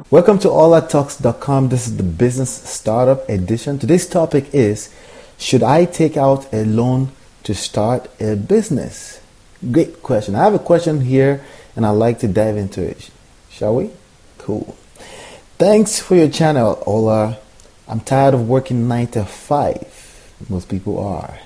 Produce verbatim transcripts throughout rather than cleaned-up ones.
Welcome to all at talks dot com. This is the business startup edition. Today's topic is, should I take out a loan to start a business? Great question. I have a question here and I'd like to dive into it. Shall we? Cool. Thanks for your channel, Ola. I'm tired of working nine to five. Most people are.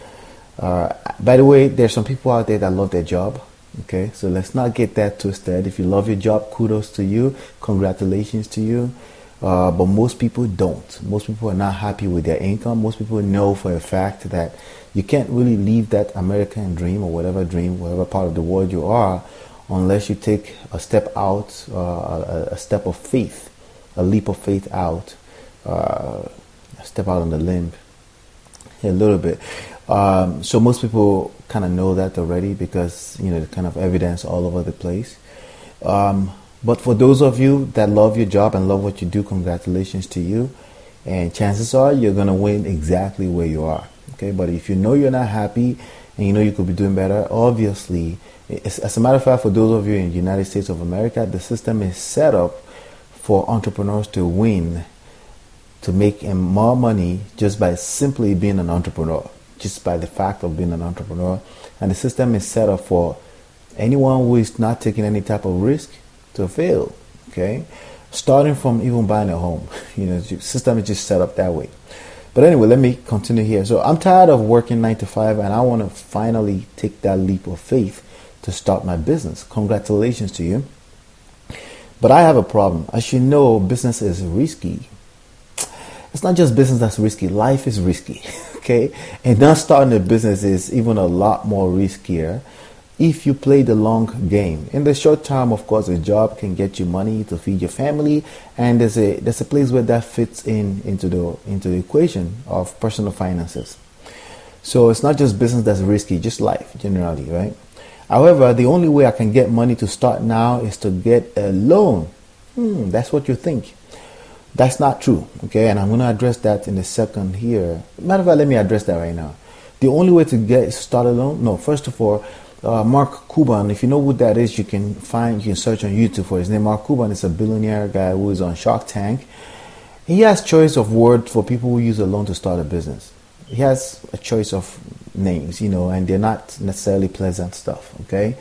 Uh, by the way, there's some people out there that love their job. Okay, so let's not get that twisted. If you love your job, kudos to you. Congratulations to you. Uh, but most people don't. Most people are not happy with their income. Most people know for a fact that you can't really leave that American dream or whatever dream, whatever part of the world you are, unless you take a step out, uh, a, a step of faith, a leap of faith out, uh, step out on the limb a little bit. Um, so most people kind of know that already because, you know, the kind of evidence all over the place. Um, but for those of you that love your job and love what you do, congratulations to you. And chances are you're going to win exactly where you are. Okay, but if you know you're not happy and you know you could be doing better, obviously, as a matter of fact, for those of you in the United States of America, the system is set up for entrepreneurs to win, to make more money just by simply being an entrepreneur. Just by the fact of being an entrepreneur. And the system is set up for anyone who is not taking any type of risk to fail. Okay, starting from even buying a home, you know, the system is just set up that way. But anyway, let me continue here. So I'm tired of working nine to five and I want to finally take that leap of faith to start my business. Congratulations to you. But I have a problem. As you know, business is risky. It's not just business that's risky, life is risky. Okay, and not starting a business is even a lot more riskier if you play the long game. In the short term, of course, a job can get you money to feed your family, and there's a there's a place where that fits in into the into the equation of personal finances. So it's not just business that's risky, just life generally, right? However, the only way I can get money to start now is to get a loan. Hmm, that's what you think. That's not true, okay? And I'm going to address that in a second here. Matter of fact, let me address that right now. The only way to get started alone, no, first of all, uh, Mark Cuban, if you know who that is, you can find, you can search on YouTube for his name. Mark Cuban is a billionaire guy who is on Shark Tank. He has choice of words for people who use a loan to start a business. He has a choice of names, you know, and they're not necessarily pleasant stuff, okay?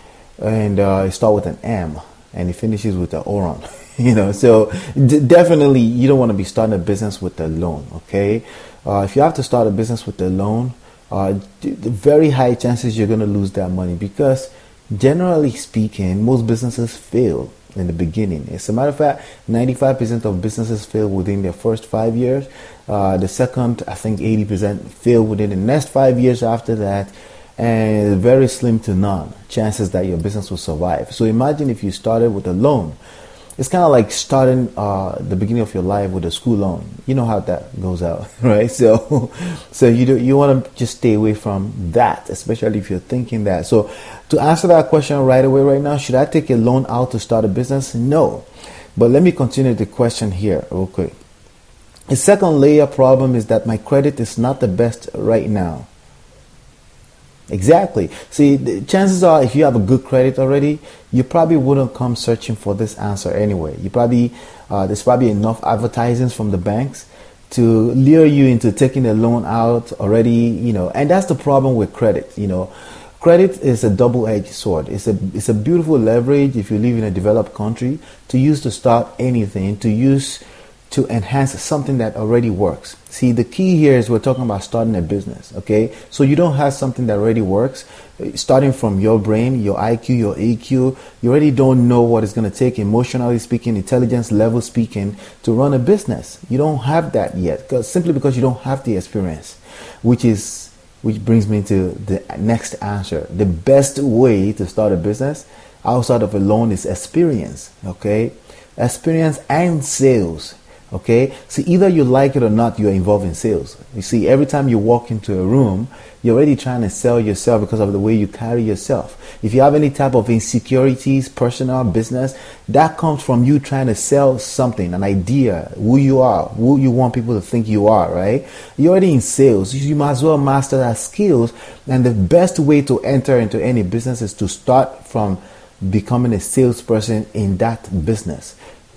And uh, it starts with an M, and it finishes with an Oron. You know, so d- definitely you don't want to be starting a business with a loan, okay? Uh, if you have to start a business with a loan, uh, d- very high chances you're going to lose that money because generally speaking, most businesses fail in the beginning. As a matter of fact, ninety-five percent of businesses fail within their first five years. Uh, the second, I think eighty percent fail within the next five years after that. And very slim to none chances that your business will survive. So imagine if you started with a loan. It's kind of like starting uh, the beginning of your life with a school loan. You know how that goes out, right? So, so you do, you want to just stay away from that, especially if you're thinking that. So, to answer that question right away, right now, should I take a loan out to start a business? No, but let me continue the question here, real quick. The second layer problem is that my credit is not the best right now. Exactly. See, the chances are if you have a good credit already, you probably wouldn't come searching for this answer anyway. You probably uh, there's probably enough advertisements from the banks to lure you into taking a loan out already, you know. And that's the problem with credit, you know. Credit is a double-edged sword. It's a it's a beautiful leverage if you live in a developed country to use to start anything, to use to enhance something that already works. See, the key here is we're talking about starting a business, okay? So you don't have something that already works. Starting from your brain, your I Q, your A Q, you already don't know what it's going to take, emotionally speaking, intelligence level speaking, to run a business. You don't have that yet, because simply because you don't have the experience, which is which brings me to the next answer. The best way to start a business outside of a loan is experience, okay? Experience and sales. Okay, so either you like it or not, you're involved in sales. You see, every time you walk into a room, you're already trying to sell yourself because of the way you carry yourself. If you have any type of insecurities, personal, business, that comes from you trying to sell something, an idea, who you are, who you want people to think you are, right? You're already in sales. You might as well master that skills. And the best way to enter into any business is to start from becoming a salesperson in that business.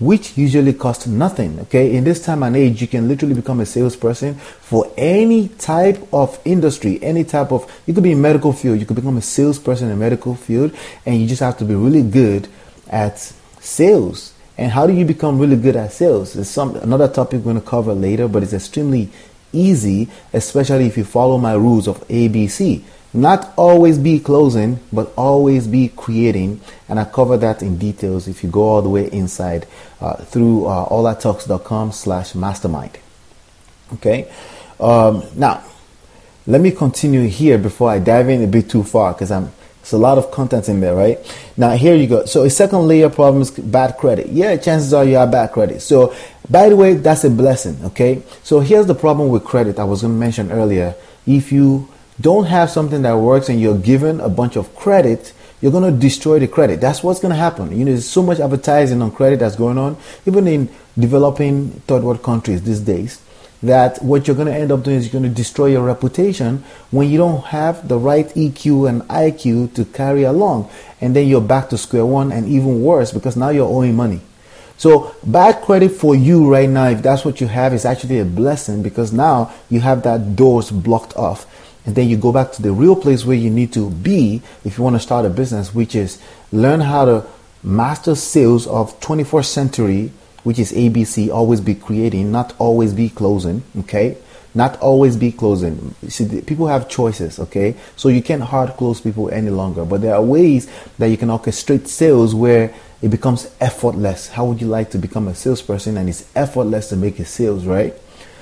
which usually cost nothing. Okay, in this time and age, you can literally become a salesperson for any type of industry, any type of, you could be in medical field, you could become a salesperson in medical field, and you just have to be really good at sales. And how do you become really good at sales? It's some another topic we're going to cover later, but it's extremely easy, especially if you follow my rules of A B C. Not always be closing, but always be creating. And I cover that in details if you go all the way inside uh, through uh, olatalks.com slash mastermind. Okay. Um, now, let me continue here before I dive in a bit too far, because I'm it's a lot of content in there, right? Now, here you go. So a second layer problem is bad credit. Yeah, chances are you have bad credit. So, by the way, that's a blessing, okay? So here's the problem with credit I was going to mention earlier. If you don't have something that works and you're given a bunch of credit, you're going to destroy the credit. That's what's going to happen. You know, there's so much advertising on credit that's going on, even in developing third world countries these days, that what you're going to end up doing is you're going to destroy your reputation when you don't have the right E Q and I Q to carry along. And then you're back to square one, and even worse, because now you're owing money. So bad credit for you right now, if that's what you have, is actually a blessing, because now you have that doors blocked off. And then you go back to the real place where you need to be if you want to start a business, which is learn how to master sales of twenty-first century, which is A B C, always be creating, not always be closing, okay? Not always be closing. You see, people have choices, okay? So you can't hard close people any longer, but there are ways that you can orchestrate sales where it becomes effortless. How would you like to become a salesperson and it's effortless to make a sales, right?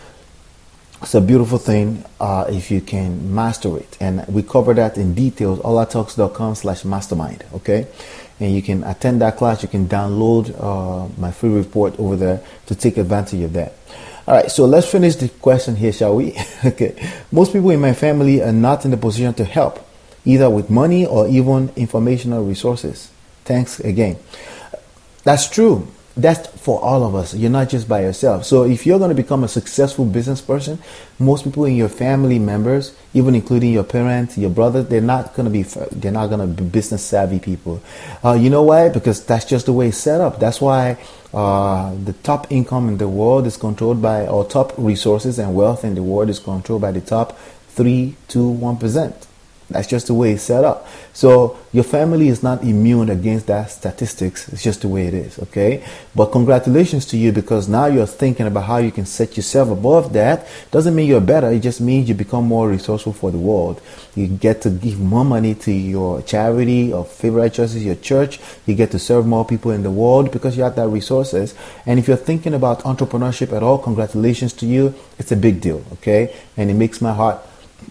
It's a beautiful thing uh, if you can master it. And we cover that in details, olatalks.com slash mastermind, okay? And you can attend that class. You can download uh, my free report over there to take advantage of that. All right, so let's finish the question here, shall we? Okay. Most people in my family are not in the position to help, either with money or even informational resources. Thanks again. That's true. That's for all of us. You're not just by yourself. So if you're going to become a successful business person, most people in your family members, even including your parents, your brothers, they're not going to be they're not going to be business savvy people. Uh, you know why? Because that's just the way it's set up. That's why uh, the top income in the world is controlled by, or top resources and wealth in the world is controlled by the top three to one percent. That's just the way it's set up. So your family is not immune against that statistics. It's just the way it is, okay? But congratulations to you, because now you're thinking about how you can set yourself above that. Doesn't mean you're better. It just means you become more resourceful for the world. You get to give more money to your charity or favorite choices, your church. You get to serve more people in the world because you have that resources. And if you're thinking about entrepreneurship at all, congratulations to you. It's a big deal, okay? And it makes my heart,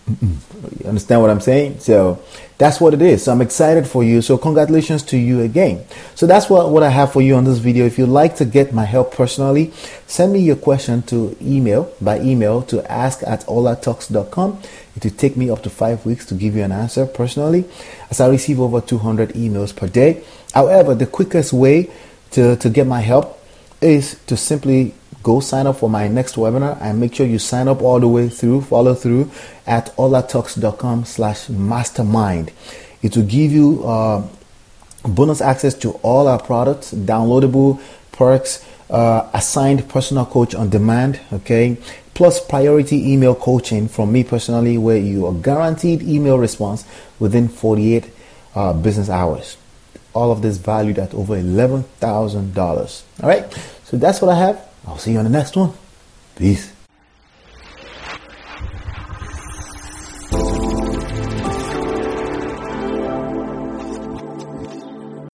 you understand what I'm saying? So that's what it is. So I'm excited for you. So congratulations to you again. So that's what, what I have for you on this video. If you'd like to get my help personally, send me your question to email by email to ask at olatalks dot com. It will take me up to five weeks to give you an answer personally, as I receive over two hundred emails per day. However, the quickest way to, to get my help is to simply go sign up for my next webinar, and make sure you sign up all the way through, follow through at olatalks.com slash mastermind. It will give you uh, bonus access to all our products, downloadable perks, uh, assigned personal coach on demand, okay, plus priority email coaching from me personally, where you are guaranteed email response within forty-eight uh, business hours. All of this valued at over eleven thousand dollars. All right, so that's what I have. I'll see you on the next one. Peace.